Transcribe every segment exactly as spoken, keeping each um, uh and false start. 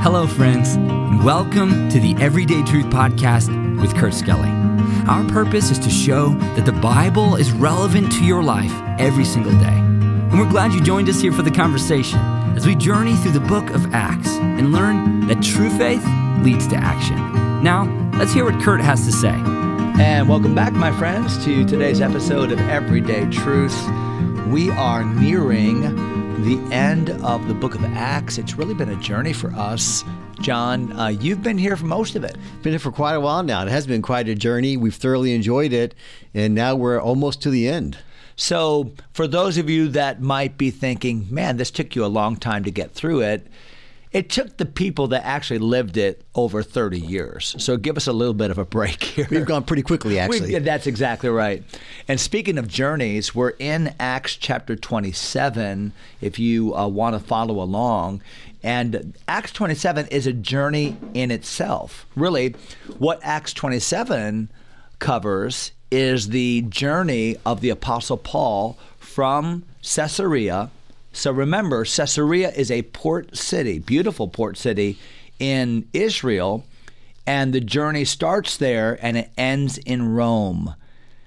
Hello, friends, and welcome to the Everyday Truth Podcast with Kurt Skelly. Our purpose is to show that the Bible is relevant to your life every single day. And we're glad you joined us here for the conversation as we journey through the book of Acts and learn that true faith leads to action. Now, let's hear what Kurt has to say. And welcome back, my friends, to today's episode of Everyday Truth. We are nearing the end of the book of Acts. It's really been a journey for us. John, uh, you've been here for most of it. Been here for quite a while now. It has been quite a journey. We've thoroughly enjoyed it, and now we're almost to the end. So for those of you that might be thinking, man, this took you a long time to get through it, it took the people that actually lived it over thirty years. So give us a little bit of a break here. We've gone pretty quickly, actually. We, that's exactly right. And speaking of journeys, we're in Acts chapter twenty-seven, if you uh, want to follow along. And Acts twenty-seven is a journey in itself. Really, what Acts twenty-seven covers is the journey of the Apostle Paul from Caesarea. So remember, Caesarea is a port city, beautiful port city in Israel, and the journey starts there and it ends in Rome.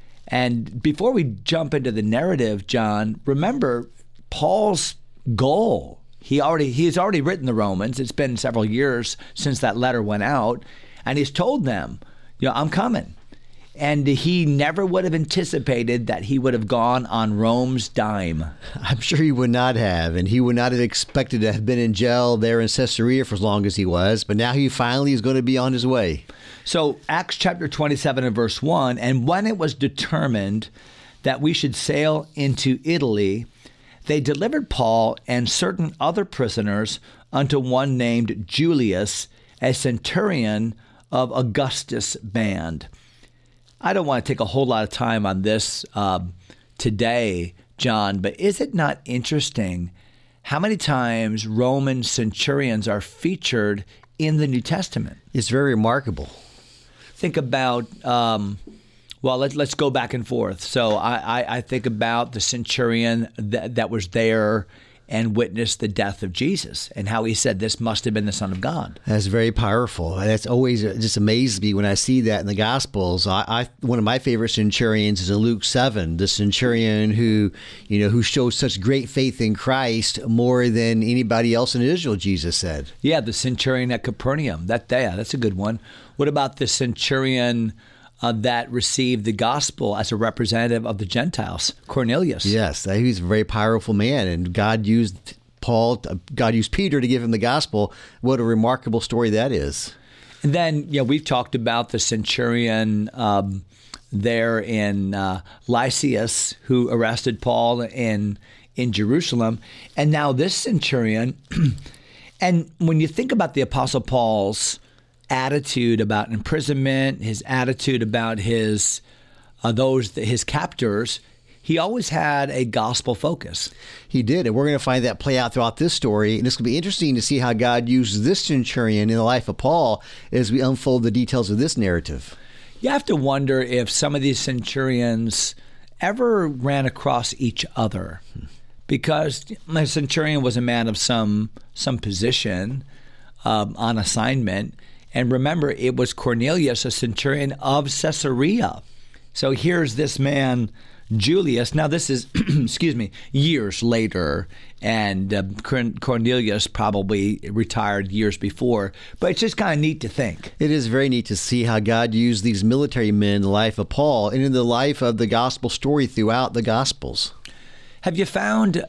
And before we jump into the narrative, John, remember Paul's goal. He already he's already written the Romans. It's been several years since that letter went out, and he's told them, you know, I'm coming. And he never would have anticipated that he would have gone on Rome's dime. I'm sure he would not have, and he would not have expected to have been in jail there in Caesarea for as long as he was, but now he finally is going to be on his way. So Acts chapter twenty-seven and verse one, and when it was determined that we should sail into Italy, they delivered Paul and certain other prisoners unto one named Julius, a centurion of Augustus' band. I don't want to take a whole lot of time on this um, today, John, but is it not interesting how many times Roman centurions are featured in the New Testament? It's very remarkable. Think about, um, well, let's, let's go back and forth. So I, I, I think about the centurion that, that was there and witnessed the death of Jesus and how he said this must have been the Son of God. That's very powerful. That's always just amazed me when I see that in the Gospels. I, I one of my favorite centurions is in Luke seven, the centurion who, you know, who shows such great faith in Christ more than anybody else in Israel, Jesus said. Yeah, the centurion at Capernaum. That yeah, that's a good one. What about the centurion Uh, that received the gospel as a representative of the Gentiles, Cornelius? Yes, he was a very powerful man, and God used Paul, God used Peter to give him the gospel. What a remarkable story that is. And then, you know, we've talked about the centurion um, there in uh, Lysias who arrested Paul in in Jerusalem, and now this centurion. And when you think about the Apostle Paul's attitude about imprisonment, his attitude about his uh, those his captors, he always had a gospel focus. He did, and we're going to find that play out throughout this story. And it's going to be interesting to see how God used this centurion in the life of Paul as we unfold the details of this narrative. You have to wonder if some of these centurions ever ran across each other, because my centurion was a man of some some position um, on assignment. And remember, it was Cornelius, a centurion of Caesarea. So here's this man, Julius. Now this is, excuse me, years later, and uh, Cornelius probably retired years before. But it's just kind of neat to think. It is very neat to see how God used these military men in the life of Paul and in the life of the gospel story throughout the Gospels. Have you found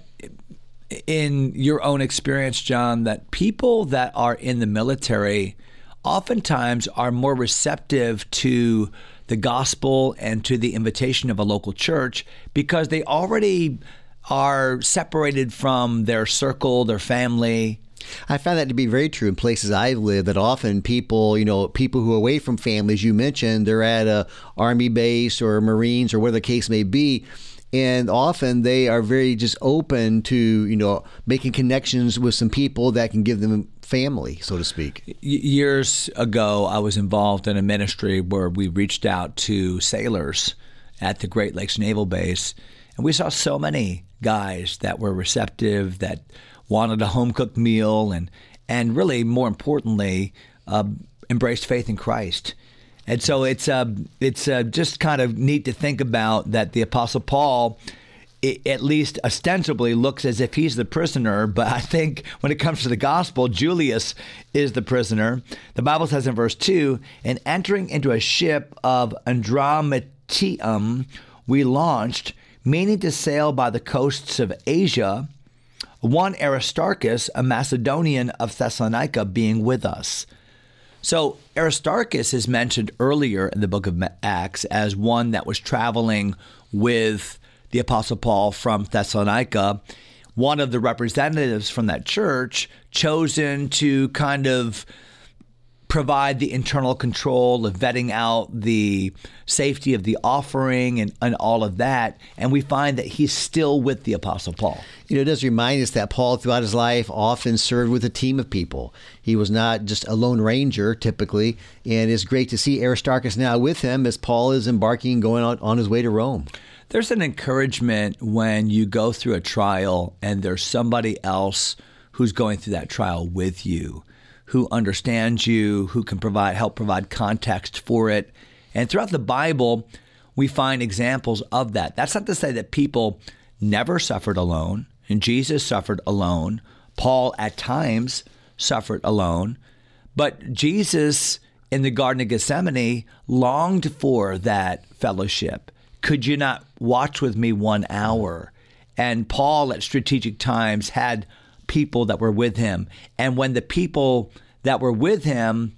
in your own experience, John, that people that are in the military oftentimes are more receptive to the gospel and to the invitation of a local church because they already are separated from their circle, their family? I found that to be very true in places I've lived, that often people, you know, people who are away from families, you mentioned, they're at a Army base or Marines or whatever the case may be, and often they are very just open to, you know, making connections with some people that can give them family, so to speak. Years ago, I was involved in a ministry where we reached out to sailors at the Great Lakes Naval Base, and we saw so many guys that were receptive, that wanted a home-cooked meal, and and really, more importantly, uh, embraced faith in Christ. And so it's uh, it's uh, just kind of neat to think about that the Apostle Paul, it, at least ostensibly, looks as if he's the prisoner. But I think when it comes to the gospel, Julius is the prisoner. The Bible says in verse two, "And entering into a ship of Andromitium, we launched, meaning to sail by the coasts of Asia, one Aristarchus, a Macedonian of Thessalonica, being with us." So Aristarchus is mentioned earlier in the book of Acts as one that was traveling with the Apostle Paul from Thessalonica, one of the representatives from that church chosen to kind of provide the internal control of vetting out the safety of the offering and, and all of that. And we find that he's still with the Apostle Paul. You know, it does remind us that Paul, throughout his life, often served with a team of people. He was not just a lone ranger, typically. And it's great to see Aristarchus now with him as Paul is embarking and going on, on his way to Rome. There's an encouragement when you go through a trial and there's somebody else who's going through that trial with you, who understands you, who can provide help provide context for it. And throughout the Bible, we find examples of that. That's not to say that people never suffered alone, and Jesus suffered alone. Paul, at times, suffered alone. But Jesus, in the Garden of Gethsemane, longed for that fellowship. Could you not watch with me one hour? And Paul, at strategic times, had people that were with him. And when the people that were with him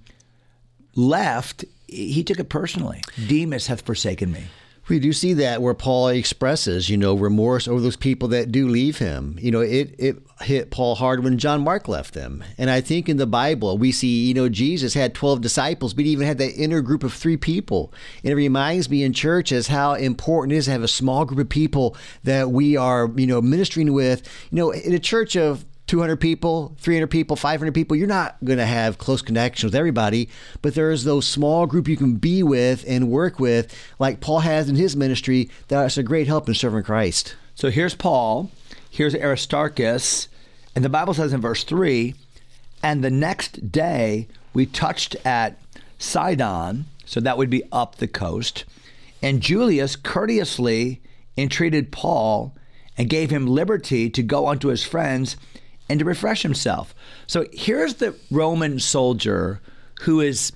left, he took it personally. Demas hath forsaken me. We do see that where Paul expresses, you know, remorse over those people that do leave him. You know, it, it hit Paul hard when John Mark left them. And I think in the Bible, we see, you know, Jesus had twelve disciples, but he even had that inner group of three people. And it reminds me in church as how important it is to have a small group of people that we are, you know, ministering with. You know, in a church of two hundred people, three hundred people, five hundred people, you're not going to have close connections with everybody, but there's those small group you can be with and work with, like Paul has in his ministry, that's a great help in serving Christ. So here's Paul, here's Aristarchus, and the Bible says in verse three, "And the next day we touched at Sidon," so that would be up the coast, "and Julius courteously entreated Paul and gave him liberty to go unto his friends and to refresh himself." So here's the Roman soldier who has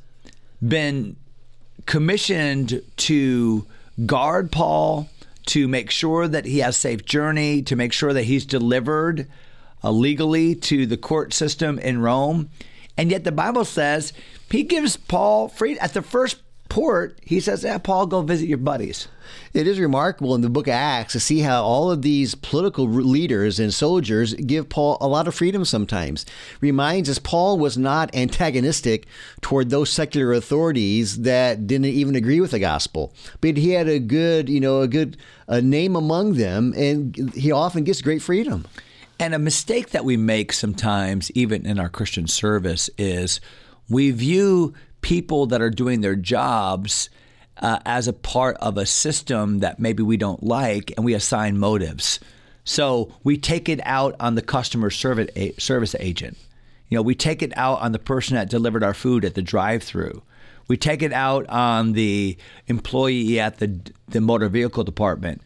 been commissioned to guard Paul, to make sure that he has safe journey, to make sure that he's delivered uh, legally to the court system in Rome. And yet the Bible says he gives Paul free at the first port. He says, "Yeah, Paul, go visit your buddies." It is remarkable in the book of Acts to see how all of these political leaders and soldiers give Paul a lot of freedom sometimes. Reminds us Paul was not antagonistic toward those secular authorities that didn't even agree with the gospel. But he had a good, you know, a good a name among them, and he often gets great freedom. And a mistake that we make sometimes, even in our Christian service, is we view people that are doing their jobs Uh, as a part of a system that maybe we don't like, and we assign motives. So we take it out on the customer service service agent. You know, we take it out on the person that delivered our food at the drive-through. We take it out on the employee at the the motor vehicle department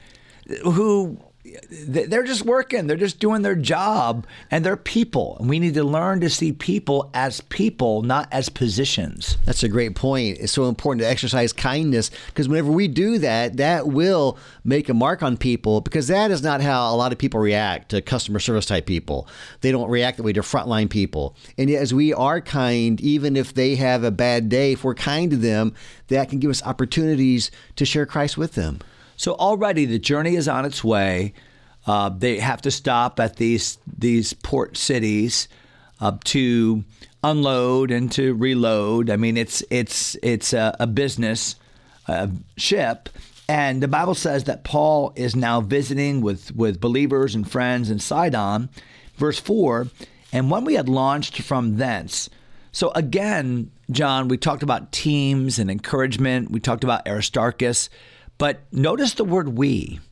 who they're just working. They're just doing their job, and they're people. And we need to learn to see people as people, not as positions. That's a great point. It's so important to exercise kindness, because whenever we do that, that will make a mark on people, because that is not how a lot of people react to customer service type people. They don't react that way to frontline people. And yet, as we are kind, even if they have a bad day, if we're kind to them, that can give us opportunities to share Christ with them. So already the journey is on its way. Uh, they have to stop at these these port cities uh, to unload and to reload. I mean, it's it's it's a, a business uh, ship, and the Bible says that Paul is now visiting with with believers and friends in Sidon. Verse four, "And when we had launched from thence." So again, John, we talked about teams and encouragement. We talked about Aristarchus. But notice the word "we."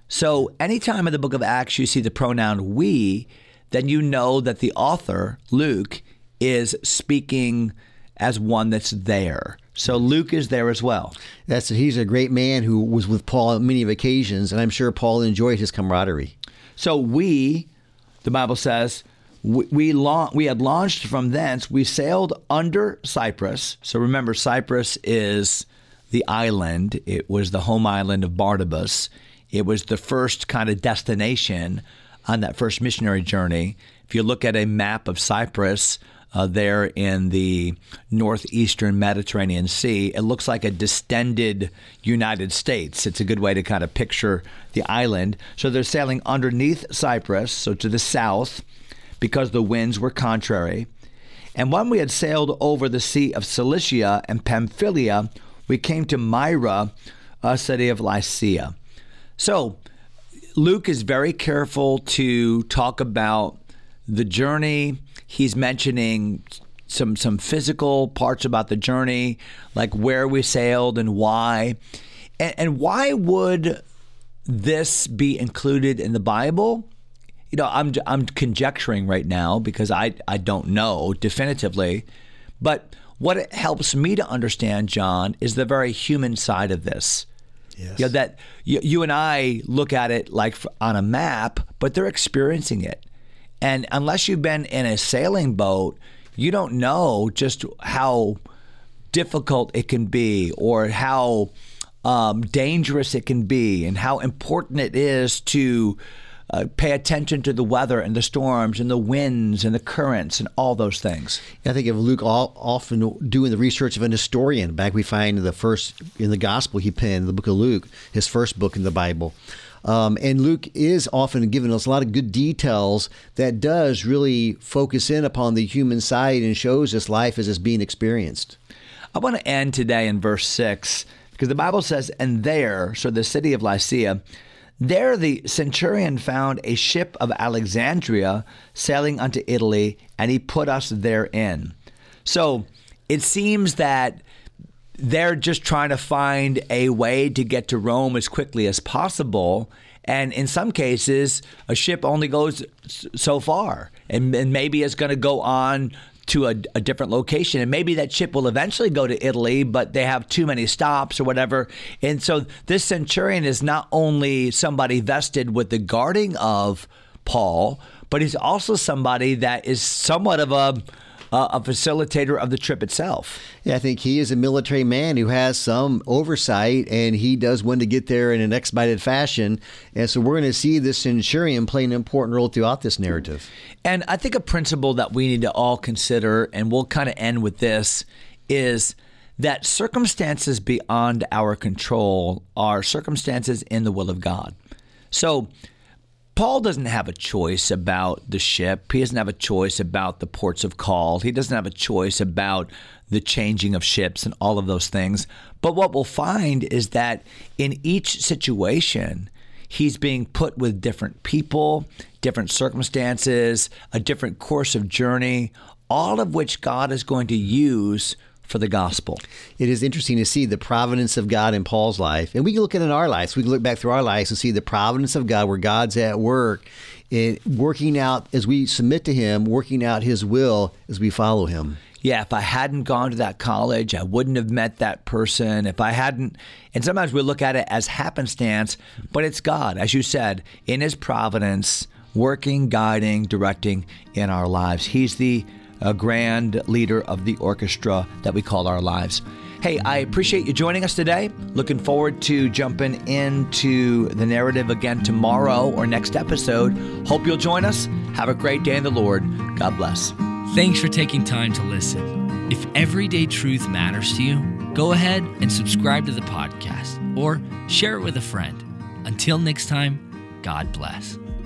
So anytime in the book of Acts you see the pronoun "we," then you know that the author, Luke, is speaking as one that's there. So Luke is there as well. That's he's a great man who was with Paul on many occasions, and I'm sure Paul enjoyed his camaraderie. So we, the Bible says, we we, la- we had launched from thence. We sailed under Cyprus. So remember, Cyprus is the island. It was the home island of Barnabas. It was the first kind of destination on that first missionary journey. If you look at a map of Cyprus, Uh, there in the northeastern Mediterranean Sea, it looks like a distended United States. It's a good way to kind of picture the island. So they're sailing underneath Cyprus, so to the south, because the winds were contrary. And when we had sailed over the Sea of Cilicia and Pamphylia, we came to Myra, a city of Lycia. So Luke is very careful to talk about the journey. He's mentioning some some physical parts about the journey, like where we sailed and why. And, and why would this be included in the Bible? You know, I'm I'm conjecturing right now because I, I don't know definitively. But what it helps me to understand, John, is the very human side of this. Yes. You know, that you, you and I look at it like on a map, but they're experiencing it. And unless you've been in a sailing boat, you don't know just how difficult it can be or how um, dangerous it can be and how important it is to uh, pay attention to the weather and the storms and the winds and the currents and all those things. I think of Luke all, often doing the research of an historian. Back we find the first, in the gospel he penned, the book of Luke, his first book in the Bible. Um, and Luke is often giving us a lot of good details that does really focus in upon the human side and shows us life as it's being experienced. I want to end today in verse six, because the Bible says, and there, so the city of Lycia, there the centurion found a ship of Alexandria sailing unto Italy, and he put us therein. So it seems that they're just trying to find a way to get to Rome as quickly as possible. And in some cases, a ship only goes so far. And, and maybe it's going to go on to a, a different location. And maybe that ship will eventually go to Italy, but they have too many stops or whatever. And so this centurion is not only somebody vested with the guarding of Paul, but he's also somebody that is somewhat of a Uh, a facilitator of the trip itself. Yeah, I think he is a military man who has some oversight, and he does when to get there in an expedited fashion. And so we're going to see this centurion play an important role throughout this narrative. And I think a principle that we need to all consider, and we'll kind of end with this, is that circumstances beyond our control are circumstances in the will of God. So Paul doesn't have a choice about the ship. He doesn't have a choice about the ports of call. He doesn't have a choice about the changing of ships and all of those things. But what we'll find is that in each situation, he's being put with different people, different circumstances, a different course of journey, all of which God is going to use for the gospel. It is interesting to see the providence of God in Paul's life. And we can look at it in our lives. We can look back through our lives and see the providence of God where God's at work, in working out as we submit to him, working out his will as we follow him. Yeah, if I hadn't gone to that college, I wouldn't have met that person. If I hadn't, and sometimes we look at it as happenstance, but it's God, as you said, in his providence, working, guiding, directing in our lives. He's the a grand leader of the orchestra that we call our lives. Hey, I appreciate you joining us today. Looking forward to jumping into the narrative again tomorrow or next episode. Hope you'll join us. Have a great day in the Lord. God bless. Thanks for taking time to listen. If everyday truth matters to you, go ahead and subscribe to the podcast or share it with a friend. Until next time, God bless.